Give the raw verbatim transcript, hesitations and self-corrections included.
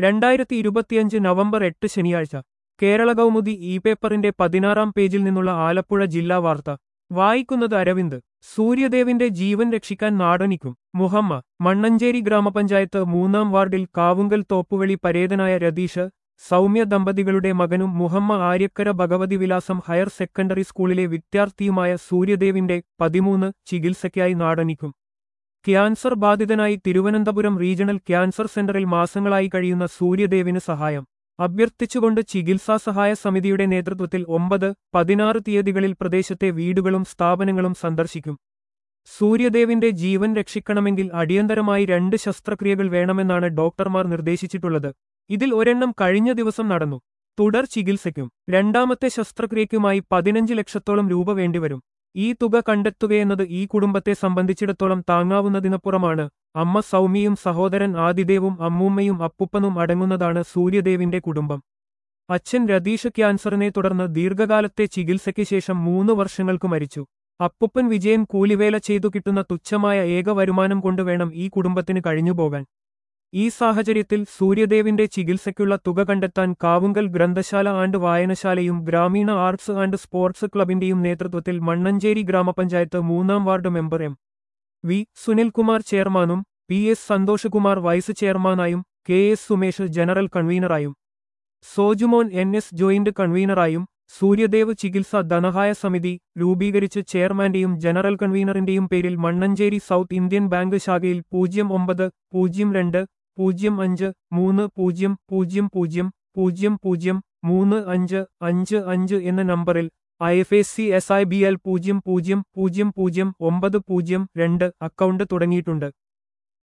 രണ്ടായിരത്തി ഇരുപത്തിയഞ്ച് നവംബർ എട്ട് ശനിയാഴ്ച കേരള കൗമുദി ഇ പേപ്പറിന്റെ പതിനാറാം പേജിൽ നിന്നുള്ള ആലപ്പുഴ ജില്ലാ വാർത്ത വായിക്കുന്നത് അരവിന്ദ്. സൂര്യദേവിന്റെ ജീവൻ രക്ഷിക്കാൻ നാടൊനിക്കും. മുഹമ്മ മണ്ണഞ്ചേരി ഗ്രാമപഞ്ചായത്ത് മൂന്നാം വാർഡിൽ കാവുങ്കൽ തോപ്പുവെളി പരേതനായ രതീഷ്, സൗമ്യ ദമ്പതികളുടെ മകനും മുഹമ്മ ആര്യക്കര ഭഗവതി വിലാസം ഹയർ സെക്കൻഡറി സ്കൂളിലെ വിദ്യാർത്ഥിയുമായ സൂര്യദേവിന്റെ പതിമൂന്ന് ചികിത്സയ്ക്കായി നാടൊനിക്കും. ക്യാൻസർ ബാധിതനായി തിരുവനന്തപുരം റീജിയണൽ ക്യാൻസർ സെന്ററിൽ മാസങ്ങളായി കഴിയുന്ന സൂര്യദേവിന് സഹായം അഭ്യർത്ഥിച്ചുകൊണ്ട് ചികിത്സാ സഹായ സമിതിയുടെ നേതൃത്വത്തിൽ ഒമ്പത്, പതിനാറ് തീയതികളിൽ പ്രദേശത്തെ വീടുകളും സ്ഥാപനങ്ങളും സന്ദർശിക്കും. സൂര്യദേവിന്റെ ജീവൻ രക്ഷിക്കണമെങ്കിൽ അടിയന്തരമായി രണ്ട് ശസ്ത്രക്രിയകൾ വേണമെന്നാണ് ഡോക്ടർമാർ നിർദ്ദേശിച്ചിട്ടുള്ളത്. ഇതിൽ ഒരെണ്ണം കഴിഞ്ഞ ദിവസം നടന്നു. തുടർ ചികിത്സയ്ക്കും രണ്ടാമത്തെ ശസ്ത്രക്രിയയ്ക്കുമായി പതിനഞ്ച് ലക്ഷത്തോളം രൂപ വേണ്ടിവരും. ഈ തുക കണ്ടെത്തുകയെന്നത് ഈ കുടുംബത്തെ സംബന്ധിച്ചിടത്തോളം താങ്ങാവുന്നതിനപ്പുറമാണ്. അമ്മ സൗമ്യയും സഹോദരൻ ആദിദേവും അമ്മൂമ്മയും അപ്പുപ്പനും അടങ്ങുന്നതാണ് സൂര്യദേവിന്റെ കുടുംബം. അച്ഛൻ രതീഷ് ക്യാൻസറിനെ തുടർന്ന് ദീർഘകാലത്തെ ചികിത്സയ്ക്ക് ശേഷം മൂന്ന് വർഷങ്ങൾക്ക് മരിച്ചു. അപ്പുപ്പൻ വിജയൻ കൂലിവേല ചെയ്തു കിട്ടുന്ന തുച്ഛമായ ഏക വരുമാനം കൊണ്ടുവേണം ഈ കുടുംബത്തിന് കഴിഞ്ഞുപോകാൻ. ഈ സാഹചര്യത്തിൽ സൂര്യദേവിന്റെ ചികിത്സയ്ക്കുള്ള തുക കണ്ടെത്താൻ കാവുങ്കൽ ഗ്രന്ഥശാല ആൻഡ് വായനശാലയും ഗ്രാമീണ ആർട്സ് ആൻഡ് സ്പോർട്സ് ക്ലബിന്റെയും നേതൃത്വത്തിൽ മണ്ണഞ്ചേരി ഗ്രാമപഞ്ചായത്ത് മൂന്നാം ward member M V Sunilkumar ചെയർമാനും പി എസ് സന്തോഷകുമാർ വൈസ് ചെയർമാനായും കെ എസ് സുമേഷ് ജനറൽ കൺവീനറായും സോജുമോൻ എൻ എസ് ജോയിന്റ് കൺവീനറായും സൂര്യദേവ് ചികിത്സാ ധനഹായ സമിതി രൂപീകരിച്ച് ചെയർമാന്റെയും ജനറൽ കൺവീനറിന്റെയും പേരിൽ മണ്ണഞ്ചേരി സൗത്ത് ഇന്ത്യൻ ബാങ്ക് ശാഖയിൽ പൂജ്യം ഒമ്പത് പൂജ്യം രണ്ട് പൂജ്യം അഞ്ച് മൂന്ന് പൂജ്യം പൂജ്യം പൂജ്യം പൂജ്യം പൂജ്യം മൂന്ന് അഞ്ച് അഞ്ച് അഞ്ച് എന്ന നമ്പറിൽ I F S C S I B L പൂജ്യം പൂജ്യം പൂജ്യം പൂജ്യം ഒമ്പത് പൂജ്യം രണ്ട് അക്കൗണ്ട് തുടങ്ങിയിട്ടുണ്ട്.